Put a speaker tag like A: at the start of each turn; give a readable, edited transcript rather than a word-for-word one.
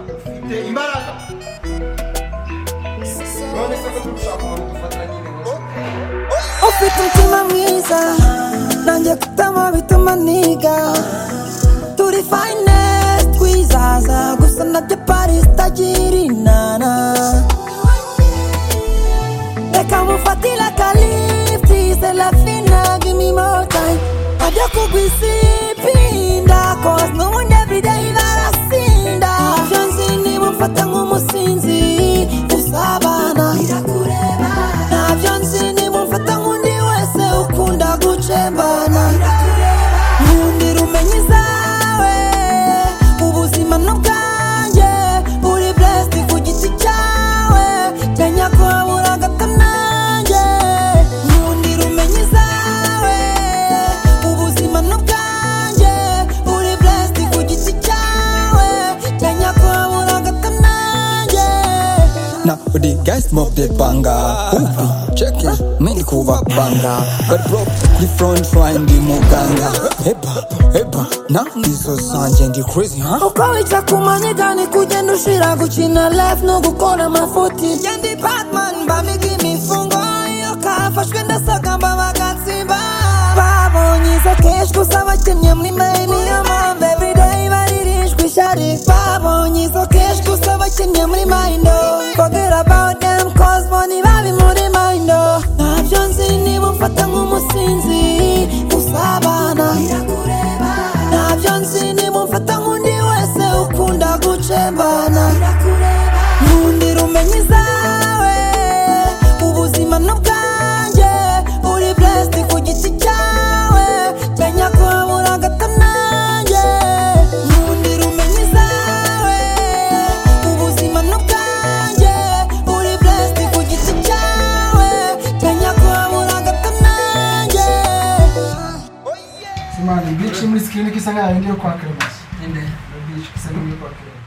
A: ufite imbaraga none se ko dushaka gufatanya n'ibintu
B: ufite umutima mwiza nanjye kutama bituma niga turi finest twizaza gusa nabyo Paris tagira inana reka mufatira kalifti c'est la fina give me more time ajya kugwisipinda cause no one every day barasinda navyo nzi mufata nk'umusinzi usabana birakureba navyo nzi mufata nk'undi wese ukunda gucembana nkundira umenye zawe ubuzima n'ubwanjye uri blessed ku giti cyawe menya ko wabura gato nanjye nkundira umenye zawe ubuzima n'ubwanjye uri blessed ku giti cyawe menya ko wabura gato nanjye.
C: Now the guys smoke the banga. Check it, mini kuva banga. But bro, the front trying the muganga. Heba, now this so sanje and crazy, huh?
B: Uko wicha kumanyika ni kugenda ushira gukina life no gukora mafuti Yendi Batman bamigi mifungo iyo kafashwe ndasagamba bagatsimba babonye izo kesh gusa bakinnye muri main niyo mpamvu everyday baririshwa ishari babonye izo kesh gusa bakinnye muri mind forget about them cause money babi muri mind ntabyo nzi niba umfata nk'umusinzi usabana birakureba ntabyo nzi niba umfata nk'undi wese ukunda gucembana nkundira umenye zawe ubuzima n'ubwanjye uri blessed ku giti cyawe menya ko wabura gato nanjye nkundira umenye zawe ubuzima n'ubwanjye uri blessed ku giti cyawe menya ko wabura gato nanjye.
A: Simani, bichi muri screen kisa nkayo ndiyo kwa Clemence.
D: Ende.
A: Bichi kisa ndiyo kwa Clemence.